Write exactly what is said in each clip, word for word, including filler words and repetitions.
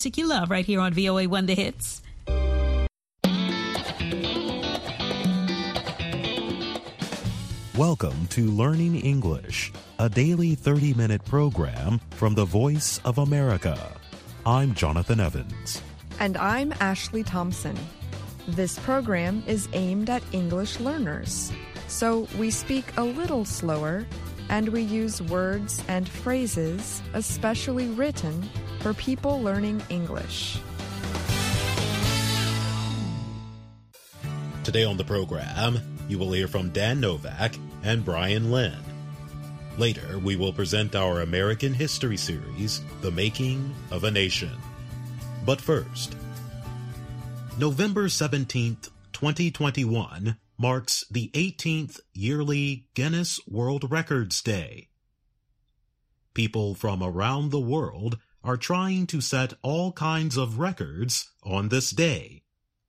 You love right here on V O A One The Hits. Welcome to Learning English, a daily thirty-minute program from the Voice of America. I'm Jonathan Evans. And I'm Ashley Thompson. This program is aimed at English learners, so we speak a little slower and we use words and phrases especially written for people learning English. Today on the program, you will hear from Dan Novak and Brian Lynn. Later, we will present our American history series, The Making of a Nation. But first, November seventeenth, twenty twenty-one marks the eighteenth yearly Guinness World Records Day. People from around the world are trying to set all kinds of records on this day.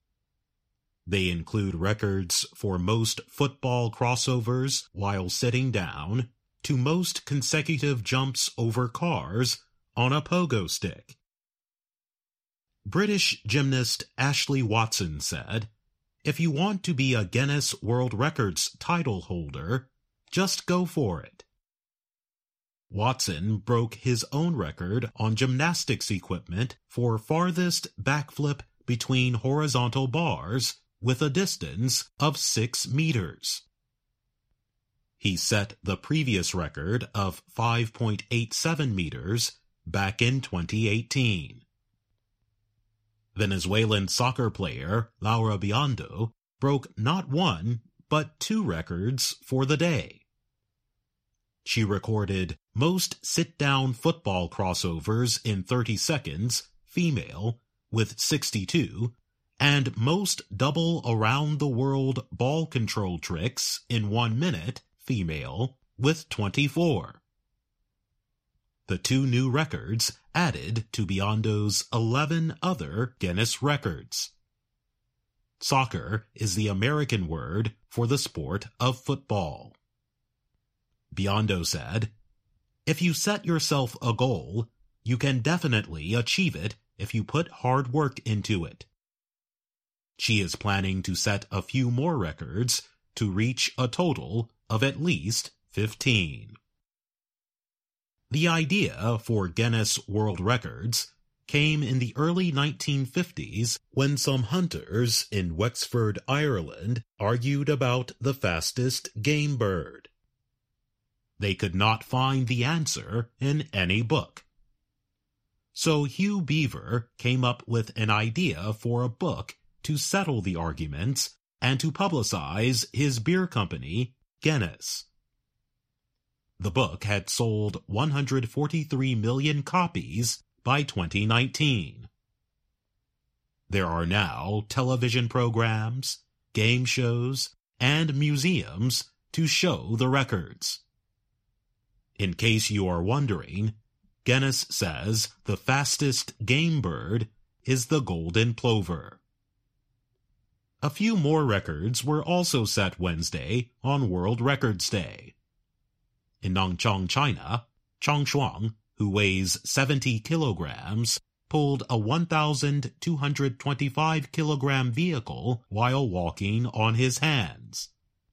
They include records for most football crossovers while sitting down, to most consecutive jumps over cars on a pogo stick. British gymnast Ashley Watson said, "If you want to be a Guinness World Records title holder, just go for it." Watson broke his own record on gymnastics equipment for farthest backflip between horizontal bars with a distance of six meters. He set the previous record of five point eight seven meters back in twenty eighteen. Venezuelan soccer player Laura Biondo broke not one, but two records for the day. She recorded most sit-down football crossovers in thirty seconds, female, with sixty-two, and most double around-the-world ball control tricks in one minute, female, with twenty-four. The two new records added to Biondo's eleven other Guinness records. Soccer is the American word for the sport of football. Biondo said, "If you set yourself a goal, you can definitely achieve it if you put hard work into it." She is planning to set a few more records to reach a total of at least fifteen. The idea for Guinness World Records came in the early nineteen fifties when some hunters in Wexford, Ireland, argued about the fastest game bird. They could not find the answer in any book. So Hugh Beaver came up with an idea for a book to settle the arguments and to publicize his beer company, Guinness. The book had sold one hundred forty-three million copies by twenty nineteen. There are now television programs, game shows, and museums to show the records. In case you are wondering, Guinness says the fastest game bird is the golden plover. A few more records were also set Wednesday on World Records Day. In Nangchong, China, Chang Shuang, who weighs seventy kilograms, pulled a one thousand two hundred twenty-five kilogram vehicle while walking on his hands.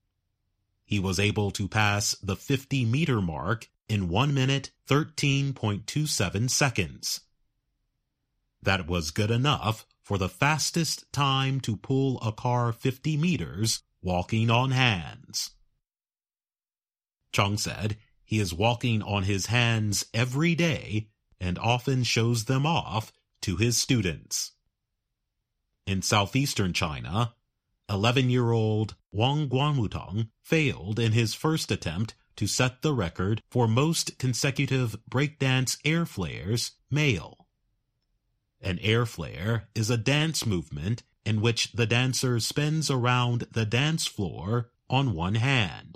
He was able to pass the fifty meter mark in one minute thirteen point two seven seconds. That was good enough for the fastest time to pull a car fifty meters walking on hands. Chung said he is walking on his hands every day and often shows them off to his students. In southeastern China, eleven-year-old Wang Guanwutong failed in his first attempt to set the record for most consecutive breakdance air flares male. An air flare is a dance movement in which the dancer spins around the dance floor on one hand.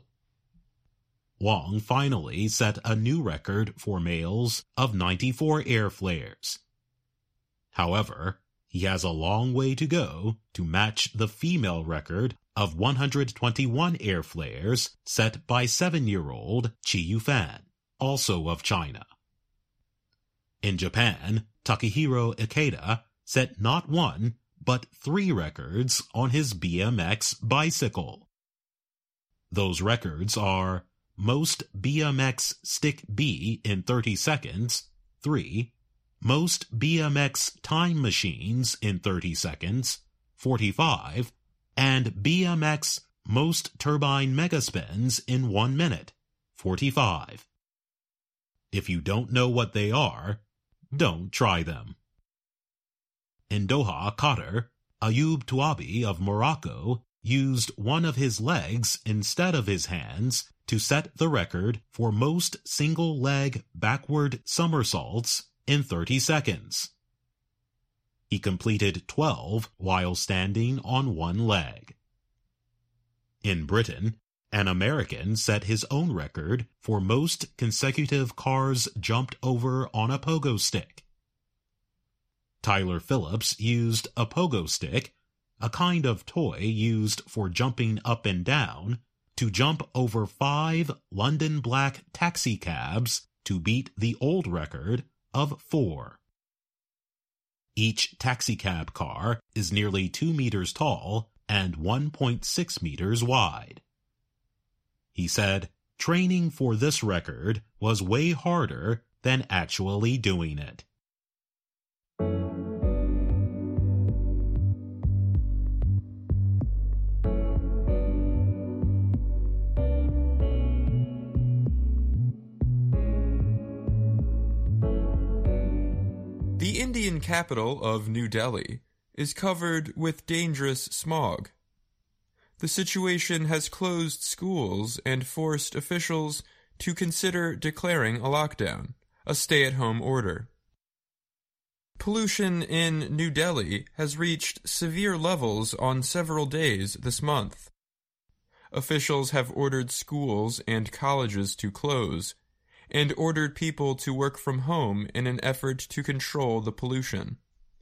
Wang finally set a new record for males of ninety-four air flares. However, he has a long way to go to match the female record of one hundred twenty-one air flares set by seven-year-old Qi Yufan, also of China. In Japan, Takehiro Ikeda set not one, but three records on his B M X bicycle. Those records are most B M X stick B in thirty seconds, three, most B M X time machines in thirty seconds, forty-five, and B M X most turbine megaspins in one minute, forty-five. If you don't know what they are, don't try them. In Doha, Qatar, Ayoub Touabi of Morocco used one of his legs instead of his hands to set the record for most single-leg backward somersaults in thirty seconds. He completed twelve while standing on one leg. In Britain, an American set his own record for most consecutive cars jumped over on a pogo stick. Tyler Phillips used a pogo stick, a kind of toy used for jumping up and down, to jump over five London black taxicabs to beat the old record of four. Each taxicab car is nearly two meters tall and one point six meters wide. He said, training for this record was way harder than actually doing it. The Indian capital of New Delhi is covered with dangerous smog. The situation has closed schools and forced officials to consider declaring a lockdown, a stay-at-home order. Pollution in New Delhi has reached severe levels on several days this month. Officials have ordered schools and colleges to close, and ordered people to work from home in an effort to control the pollution.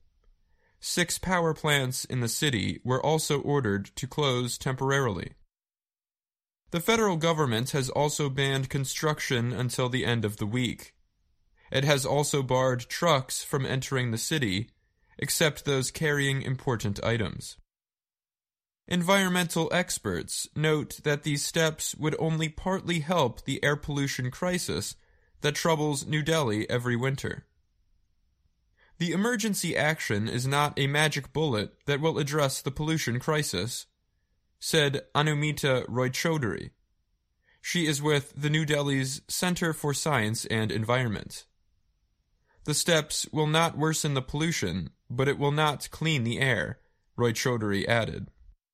Six power plants in the city were also ordered to close temporarily. The federal government has also banned construction until the end of the week. It has also barred trucks from entering the city, except those carrying important items. Environmental experts note that these steps would only partly help the air pollution crisis that troubles New Delhi every winter. The emergency action is not a magic bullet that will address the pollution crisis, said Anumita Roychodhary. She is with the New Delhi's Center for Science and Environment. The steps will not worsen the pollution, but it will not clean the air, Roychodhary added.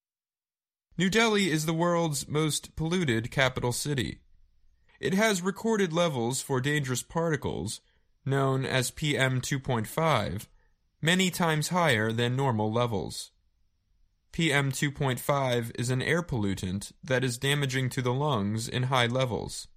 New Delhi is the world's most polluted capital city. It has recorded levels for dangerous particles, known as P M two point five, many times higher than normal levels. P M two point five is an air pollutant that is damaging to the lungs in high levels.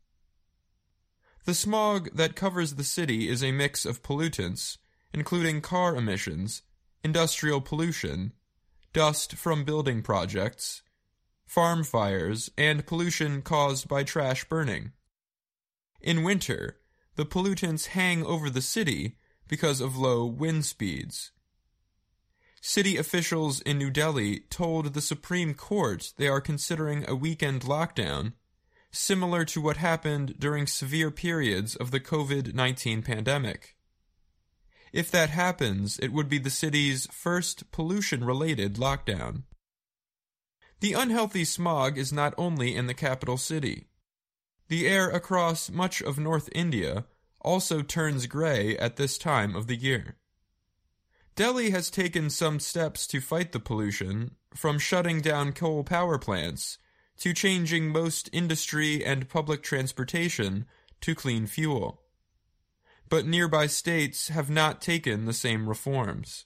The smog that covers the city is a mix of pollutants, including car emissions, industrial pollution, dust from building projects, farm fires, and pollution caused by trash burning. In winter, the pollutants hang over the city because of low wind speeds. City officials in New Delhi told the Supreme Court they are considering a weekend lockdown, similar to what happened during severe periods of the covid nineteen pandemic. If that happens, it would be the city's first pollution-related lockdown. The unhealthy smog is not only in the capital city. The air across much of North India also turns gray at this time of the year. Delhi has taken some steps to fight the pollution, from shutting down coal power plants to changing most industry and public transportation to clean fuel. But nearby states have not taken the same reforms.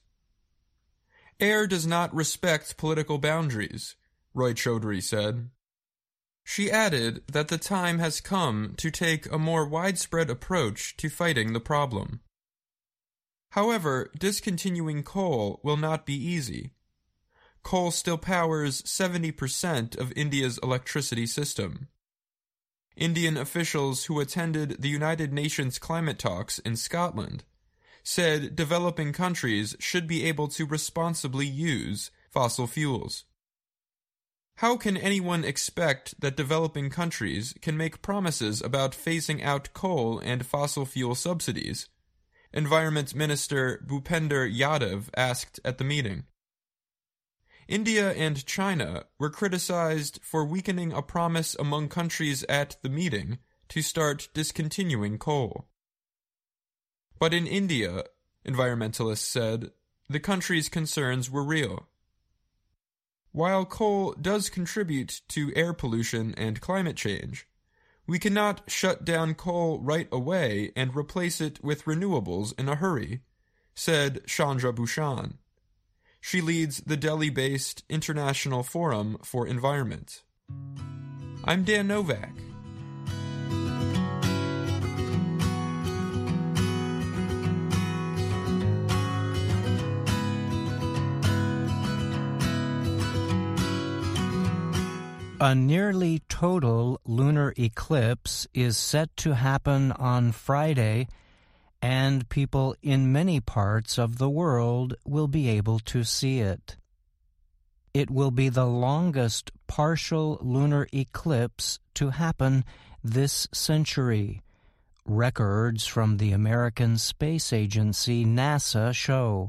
Air does not respect political boundaries, Roychodhary said. She added that the time has come to take a more widespread approach to fighting the problem. However, discontinuing coal will not be easy. Coal still powers seventy percent of India's electricity system. Indian officials who attended the United Nations climate talks in Scotland said developing countries should be able to responsibly use fossil fuels. How can anyone expect that developing countries can make promises about phasing out coal and fossil fuel subsidies? Environment Minister Bhupender Yadav asked at the meeting. India and China were criticized for weakening a promise among countries at the meeting to start discontinuing coal. But in India, environmentalists said, the country's concerns were real. While coal does contribute to air pollution and climate change, we cannot shut down coal right away and replace it with renewables in a hurry, said Chandra Bhushan. She leads the Delhi-based International Forum for Environment. I'm Dan Novak. A nearly total lunar eclipse is set to happen on Friday, and people in many parts of the world will be able to see it. It will be the longest partial lunar eclipse to happen this century. Records from the American Space Agency NASA show.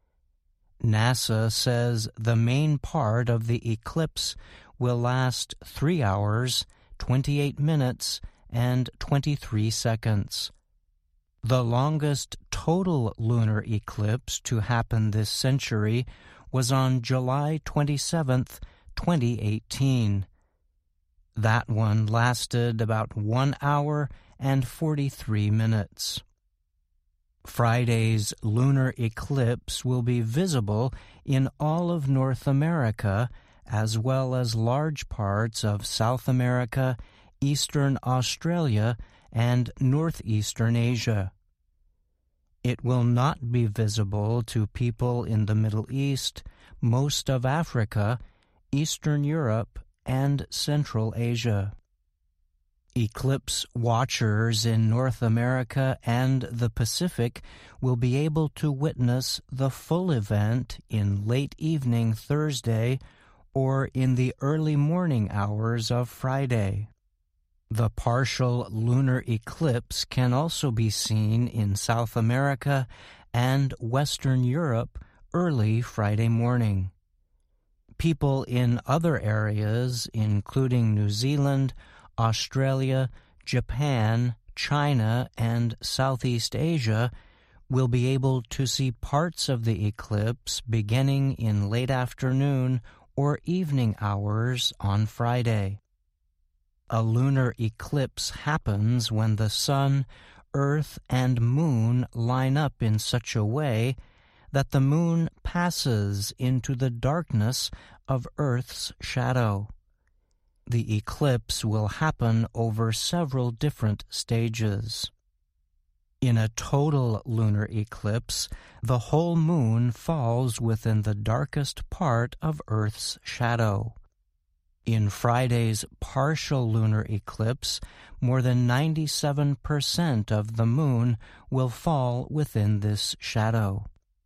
NASA says the main part of the eclipse will last three hours, twenty-eight minutes, and twenty-three seconds. The longest total lunar eclipse to happen this century was on July twenty-seventh, twenty eighteen. That one lasted about one hour and forty-three minutes. Friday's lunar eclipse will be visible in all of North America, as well as large parts of South America, Eastern Australia, and Northeastern Asia. It will not be visible to people in the Middle East, most of Africa, Eastern Europe, and Central Asia. Eclipse watchers in North America and the Pacific will be able to witness the full event in late evening Thursday or in the early morning hours of Friday. The partial lunar eclipse can also be seen in South America and Western Europe early Friday morning. People in other areas, including New Zealand, Australia, Japan, China, and Southeast Asia, will be able to see parts of the eclipse beginning in late afternoon or evening hours on Friday. A lunar eclipse happens when the sun, earth, and moon line up in such a way that the moon passes into the darkness of Earth's shadow. The eclipse will happen over several different stages. In a total lunar eclipse, the whole moon falls within the darkest part of Earth's shadow. In Friday's partial lunar eclipse, more than ninety-seven percent of the moon will fall within this shadow.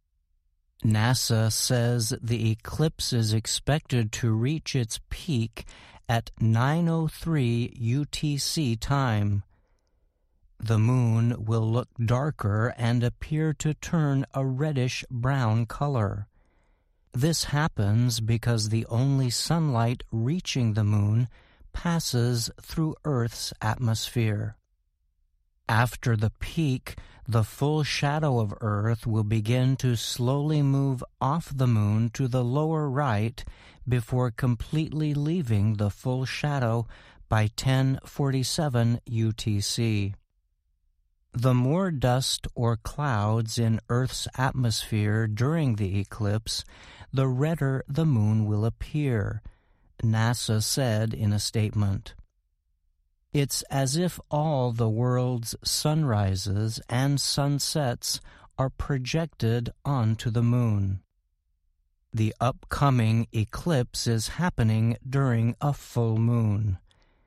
NASA says the eclipse is expected to reach its peak at nine oh three U T C time. The moon will look darker and appear to turn a reddish-brown color. This happens because the only sunlight reaching the moon passes through Earth's atmosphere. After the peak, the full shadow of Earth will begin to slowly move off the moon to the lower right before completely leaving the full shadow by ten forty-seven U T C. The more dust or clouds in Earth's atmosphere during the eclipse, the redder the moon will appear, NASA said in a statement. It's as if all the world's sunrises and sunsets are projected onto the moon. The upcoming eclipse is happening during a full moon.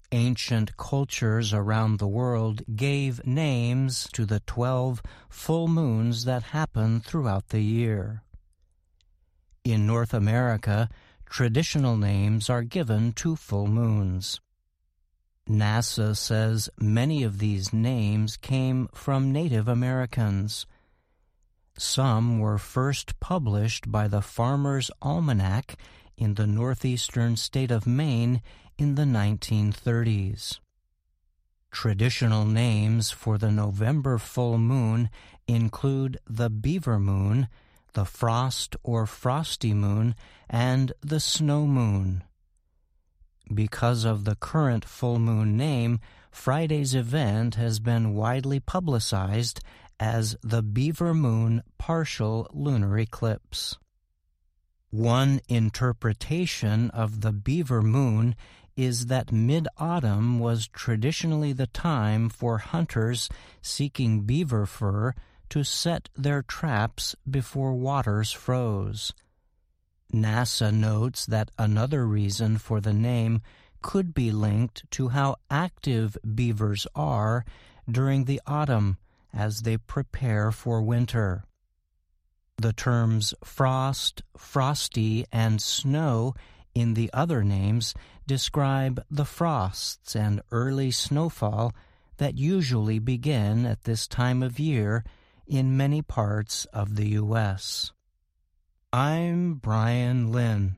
Ancient cultures around the world gave names to the twelve full moons that happen throughout the year. In North America, traditional names are given to full moons. NASA says many of these names came from Native Americans. Some were first published by the Farmer's Almanac in the northeastern state of Maine in the nineteen thirties. Traditional names for the November full moon include the beaver moon, the frost or frosty moon, and the snow moon. Because of the current full moon name, Friday's event has been widely publicized as the Beaver Moon Partial Lunar Eclipse. One interpretation of the Beaver Moon is that mid-autumn was traditionally the time for hunters seeking beaver fur to set their traps before waters froze. NASA notes that another reason for the name could be linked to how active beavers are during the autumn as they prepare for winter. The terms frost, frosty, and snow in the other names describe the frosts and early snowfall that usually begin at this time of year in many parts of the U S I'm Brian Lynn.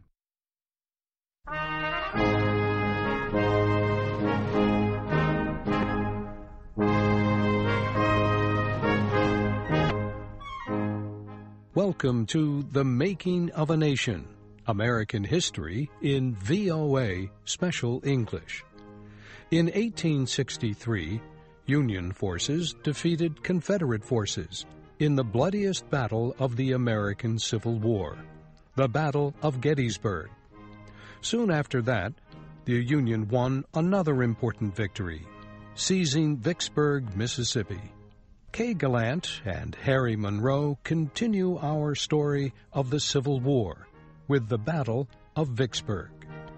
Welcome to The Making of a Nation, American History in V O A Special English. In eighteen sixty-three, Union forces defeated Confederate forces in the bloodiest battle of the American Civil War, the Battle of Gettysburg. Soon after that, the Union won another important victory, seizing Vicksburg, Mississippi. Kay Gallant and Harry Monroe continue our story of the Civil War with the Battle of Vicksburg.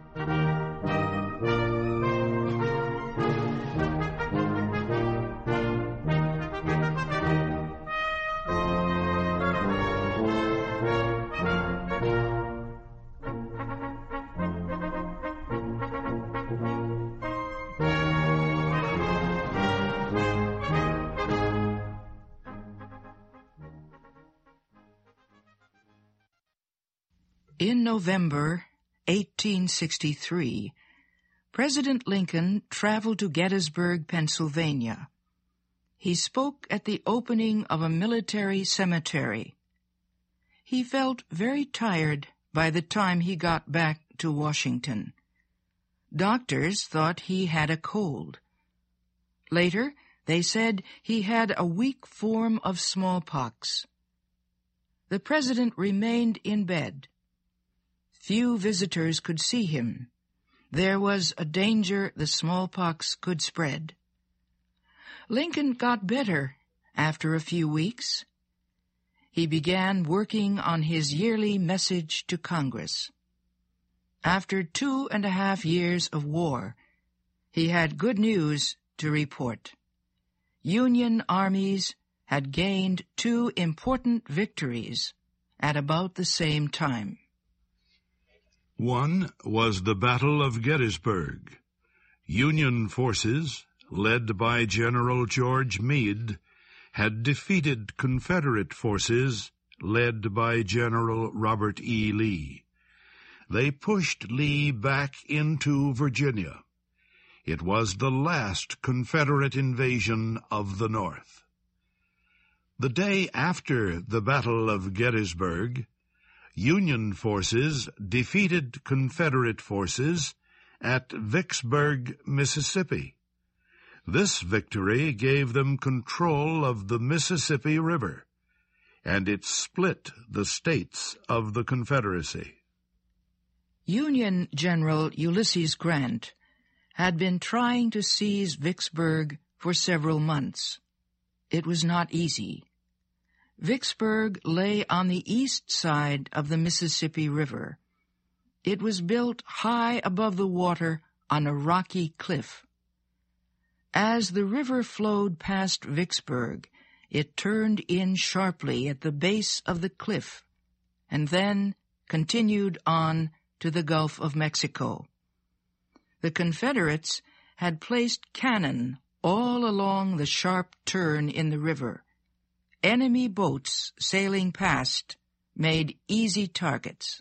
In November eighteen sixty-three, President Lincoln traveled to Gettysburg, Pennsylvania. He spoke at the opening of a military cemetery. He felt very tired by the time he got back to Washington. Doctors thought he had a cold. Later, they said he had a weak form of smallpox. The president remained in bed. Few visitors could see him. There was a danger the smallpox could spread. Lincoln got better after a few weeks. He began working on his yearly message to Congress. After two and a half years of war, he had good news to report. Union armies had gained two important victories at about the same time. One was the Battle of Gettysburg. Union forces, led by General George Meade, had defeated Confederate forces, led by General Robert E. Lee. They pushed Lee back into Virginia. It was the last Confederate invasion of the North. The day after the Battle of Gettysburg, Union forces defeated Confederate forces at Vicksburg, Mississippi. This victory gave them control of the Mississippi River, and it split the states of the Confederacy. Union General Ulysses Grant had been trying to seize Vicksburg for several months. It was not easy. Vicksburg lay on the east side of the Mississippi River. It was built high above the water on a rocky cliff. As the river flowed past Vicksburg, it turned in sharply at the base of the cliff, and then continued on to the Gulf of Mexico. The Confederates had placed cannon all along the sharp turn in the river. Enemy boats sailing past made easy targets.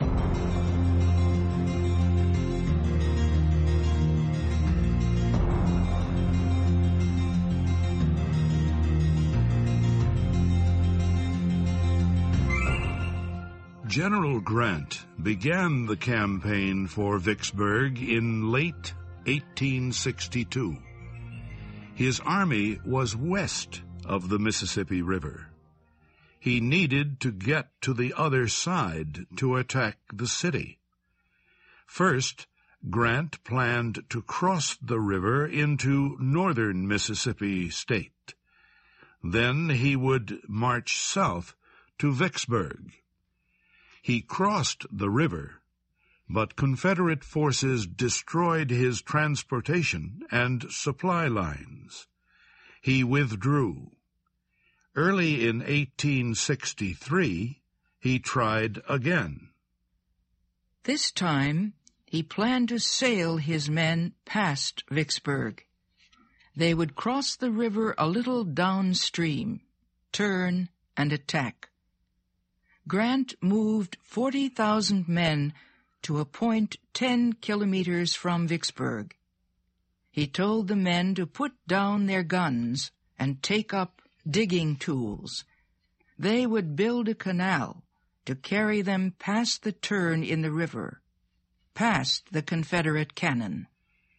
General Grant began the campaign for Vicksburg in late eighteen sixty-two. His army was west of the Mississippi River. He needed to get to the other side to attack the city. First, Grant planned to cross the river into northern Mississippi State. Then he would march south to Vicksburg. He crossed the river, but Confederate forces destroyed his transportation and supply lines. He withdrew. Early in eighteen sixty-three, he tried again. This time, he planned to sail his men past Vicksburg. They would cross the river a little downstream, turn, and attack. Grant moved forty thousand men to a point ten kilometers from Vicksburg. He told the men to put down their guns and take up digging tools. They would build a canal to carry them past the turn in the river, past the Confederate cannon.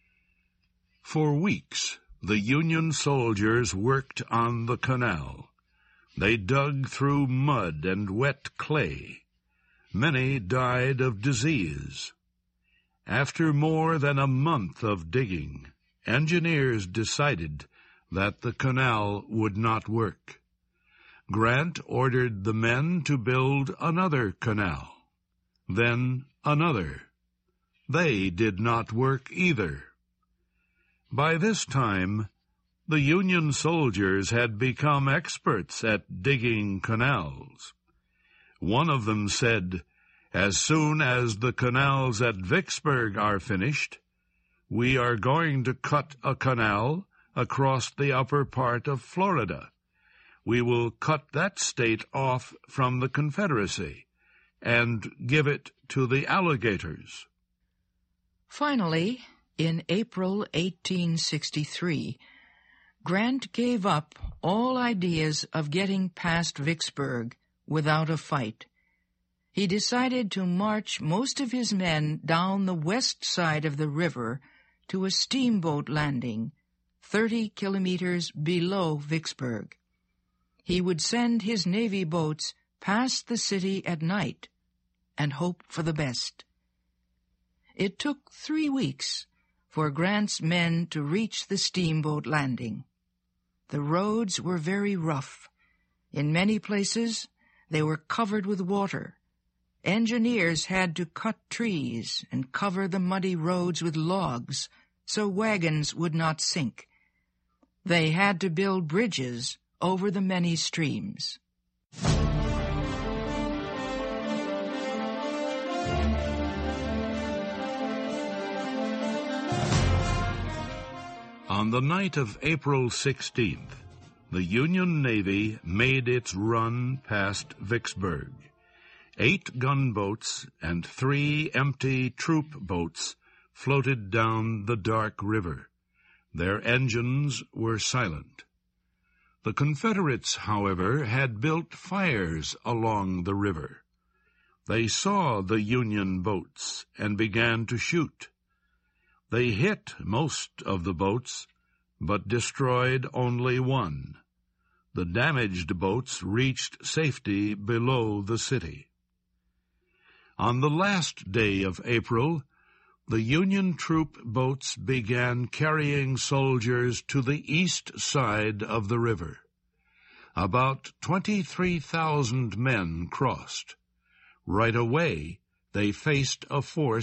For weeks, the Union soldiers worked on the canal. They dug through mud and wet clay. Many died of disease. After more than a month of digging, engineers decided that the canal would not work. Grant ordered the men to build another canal, then another. They did not work either. By this time, the Union soldiers had become experts at digging canals. One of them said, "As soon as the canals at Vicksburg are finished, we are going to cut a canal across the upper part of Florida. We will cut that state off from the Confederacy and give it to the alligators." Finally, in April eighteen sixty-three, Grant gave up all ideas of getting past Vicksburg without a fight. He decided to march most of his men down the west side of the river to a steamboat landing, thirty kilometers below Vicksburg. He would send his Navy boats past the city at night and hope for the best. It took three weeks for Grant's men to reach the steamboat landing. The roads were very rough. In many places, they were covered with water. Engineers had to cut trees and cover the muddy roads with logs so wagons would not sink. They had to build bridges over the many streams. On the night of April sixteenth, the Union Navy made its run past Vicksburg. Eight gunboats and three empty troop boats floated down the dark river. Their engines were silent. The Confederates, however, had built fires along the river. They saw the Union boats and began to shoot. They hit most of the boats, but destroyed only one. The damaged boats reached safety below the city. On the last day of April, the Union troop boats began carrying soldiers to the east side of the river. About twenty-three thousand men crossed. Right away, they faced a force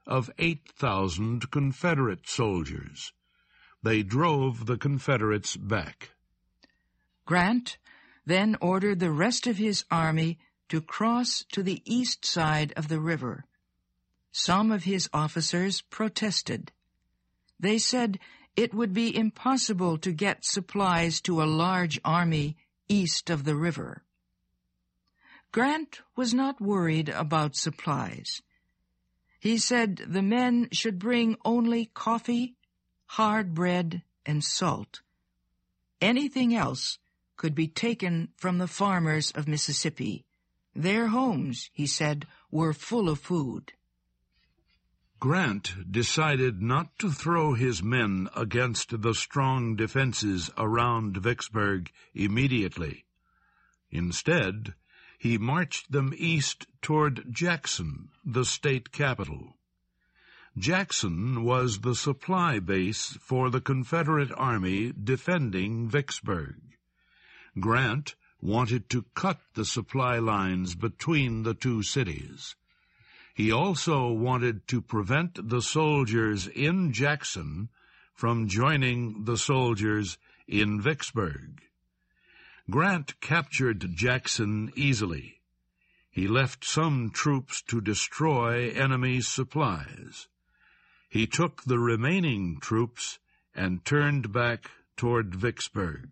of eight thousand Confederate soldiers. They drove the Confederates back. Grant then ordered the rest of his army to cross to the east side of the river. Some of his officers protested. They said it would be impossible to get supplies to a large army east of the river. Grant was not worried about supplies. He said the men should bring only coffee, hard bread, and salt. Anything else could be taken from the farmers of Mississippi. Their homes, he said, were full of food. Grant decided not to throw his men against the strong defenses around Vicksburg immediately. Instead, he marched them east toward Jackson, the state capital. Jackson was the supply base for the Confederate Army defending Vicksburg. Grant wanted to cut the supply lines between the two cities. He also wanted to prevent the soldiers in Jackson from joining the soldiers in Vicksburg. Grant captured Jackson easily. He left some troops to destroy enemy supplies. He took the remaining troops and turned back toward Vicksburg.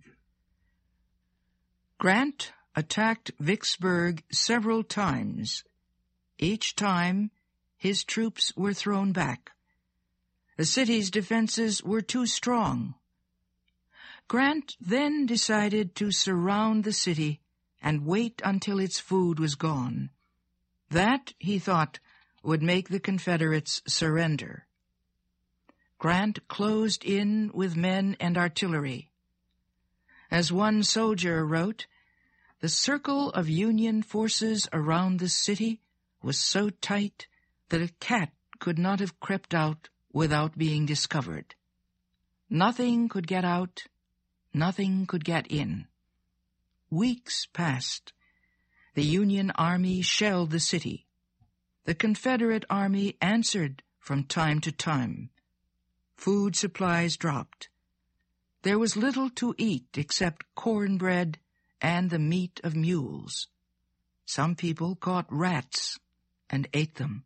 Grant attacked Vicksburg several times. Each time, his troops were thrown back. The city's defenses were too strong. Grant then decided to surround the city and wait until its food was gone. That, he thought, would make the Confederates surrender. Grant closed in with men and artillery. As one soldier wrote, the circle of Union forces around the city was so tight that a cat could not have crept out without being discovered. Nothing could get out, nothing could get in. Weeks passed. The Union Army shelled the city. The Confederate Army answered from time to time. Food supplies dropped. There was little to eat except cornbread and the meat of mules. Some people caught rats and ate them.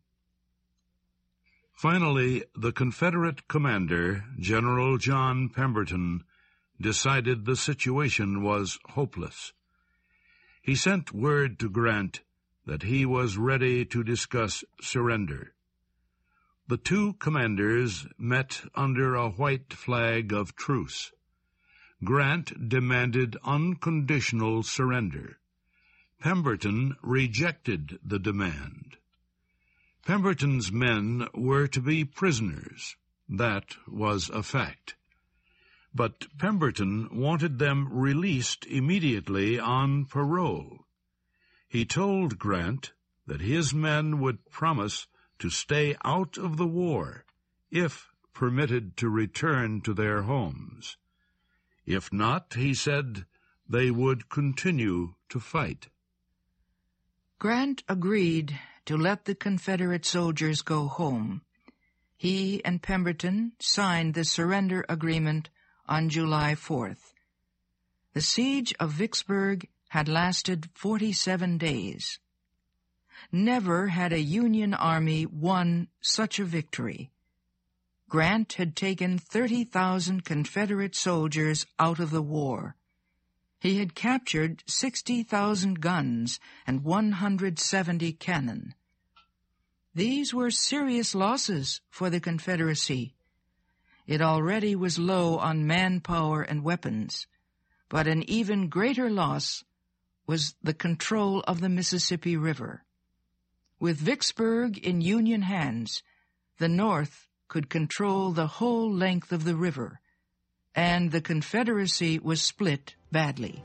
Finally, the Confederate commander, General John Pemberton, decided the situation was hopeless. He sent word to Grant that he was ready to discuss surrender. The two commanders met under a white flag of truce. Grant demanded unconditional surrender. Pemberton rejected the demand. Pemberton's men were to be prisoners. That was a fact. But Pemberton wanted them released immediately on parole. He told Grant that his men would promise to stay out of the war if permitted to return to their homes. If not, he said, they would continue to fight. Grant agreed to let the Confederate soldiers go home. He and Pemberton signed the surrender agreement on July fourth. The siege of Vicksburg had lasted forty-seven days. Never had a Union army won such a victory. Grant had taken thirty thousand Confederate soldiers out of the war. He had captured sixty thousand guns and one hundred seventy cannon. These were serious losses for the Confederacy. It already was low on manpower and weapons, but an even greater loss was the control of the Mississippi River. With Vicksburg in Union hands, the North could control the whole length of the river, and the Confederacy was split badly.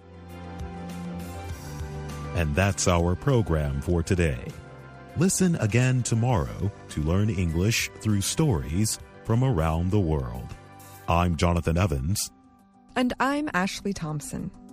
And that's our program for today. Listen again tomorrow to learn English through stories from around the world. I'm Jonathan Evans. And I'm Ashley Thompson.